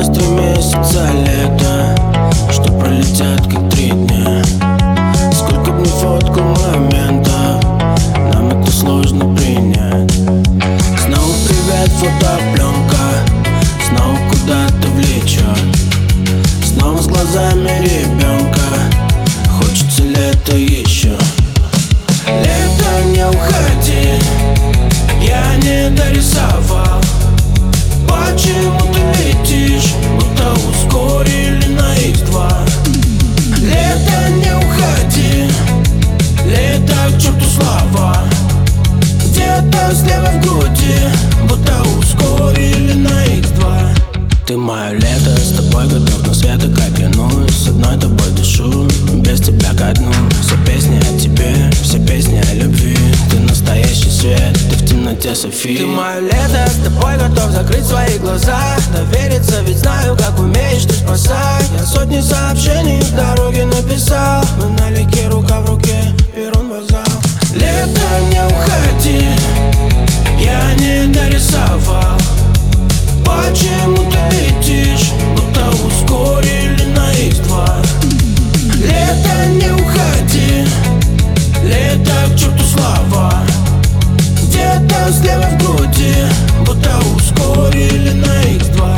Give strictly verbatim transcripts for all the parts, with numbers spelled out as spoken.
быстрый месяца лета, что пролетят как три дня. Сколько б ни фотку моментов, нам это сложно принять. Снова привет, фотопленка, снова куда-то влечет. Снова с глазами ребенка, хочется лето еще. Лето, не уходи, я не дорисовал. Почему ты летишь, будто ускорили на икс два? Лето, не уходи, лето, к черту слова. Где-то слева в груди, будто ускорили на икс два. Ты мое лето, с тобой готов на света, как клянусь. С одной тобой дышу, без тебя ко дну. Все песни о тебе, все песни о любви. Ты настоящий свет, ты в темноте Софи. Ты мое лето, с тобой готов закрыть свои глаза. Довериться, ведь знаю, как умеешь ты спасать. Я сотни сообщений в дороге написал. Мы налегке, рука в руке, перрон, вокзал. Лето, не уходи, я не дорисовал. Почему ты летишь, будто ускорили на икс два? Лето, не уходи, лето, к черту слова. Где-то слева в груди, будто ускорили на икс два.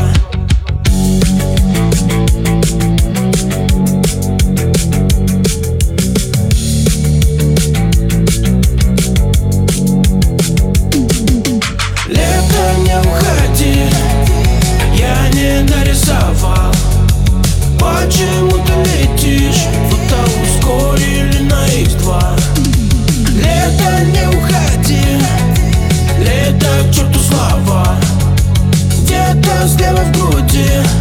Лето, не уходи, я не дорисовал. Почему ты летишь, будто ускорили на икс два? Лето, не уходи, лето, к черту слова. Где-то слева в груди,